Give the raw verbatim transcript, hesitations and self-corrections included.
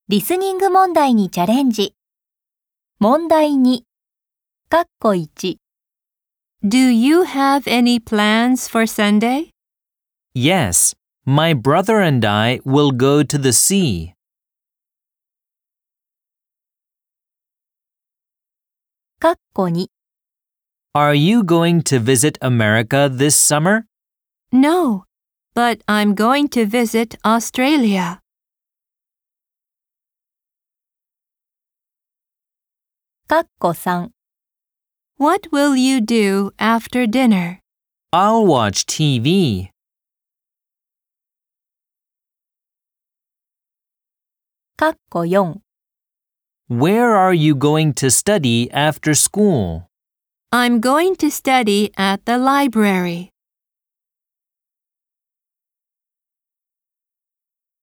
リスニング問題にチャレンジ。問題に、かっこいち。 Do you have any plans for Sunday? Yes, my brother and I will go to the sea. かっこに。 Are you going to visit America this summer? No, but I'm going to visit Australia. かっこさん。 What will you do after dinner? I'll watch T V. かっこよん。 Where are you going to study after school? I'm going to study at the library.